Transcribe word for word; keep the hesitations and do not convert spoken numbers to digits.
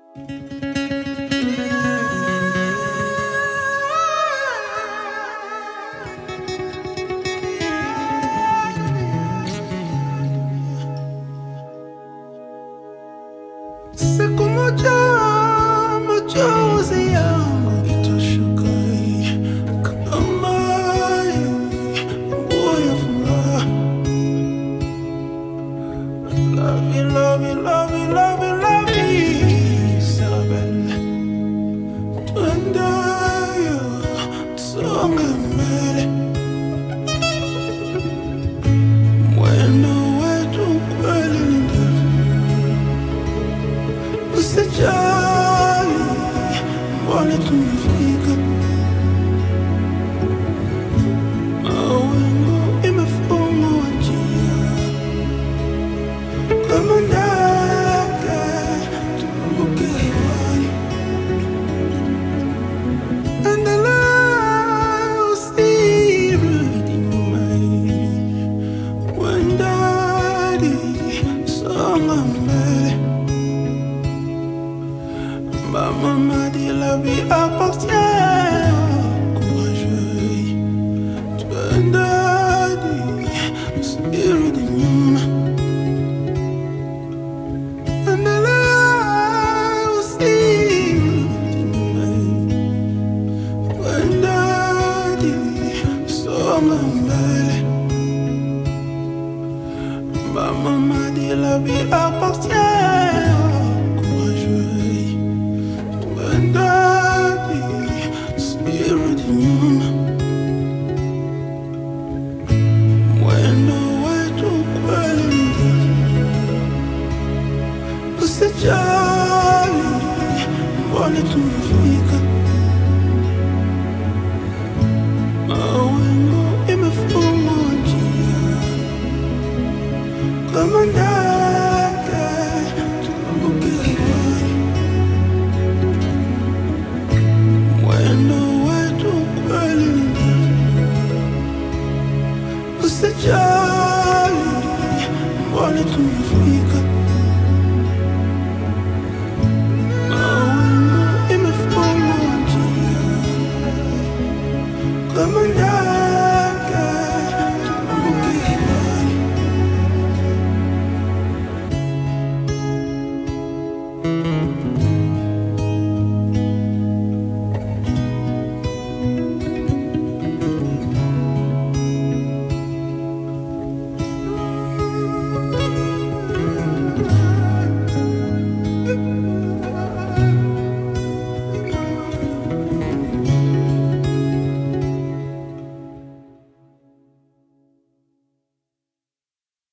Siku moja machozi yangu itashuka kama mvua ya furaha. Love you, love you, love you, love you, love you, Isabelle. Tuendayo tusonge mbele, mwendo wetu kweli ni ndefu. Usijali, mbona tumefika. Mawingu imefungua njia, kama ndege turuke hewani. Endelea, usirudi nyuma, wendani, songa mbele. Ma maman dit la vie appartient courageux. Tuendani, usirudi nyuma. Endelea, usirudi nyuma, wendani, songa mbele. Ma maman dit la vie appartient courageux. Tuendani, usirudi nyuma, mwendo wetu kweli ni ndefu. Usijali, mbona tumefika.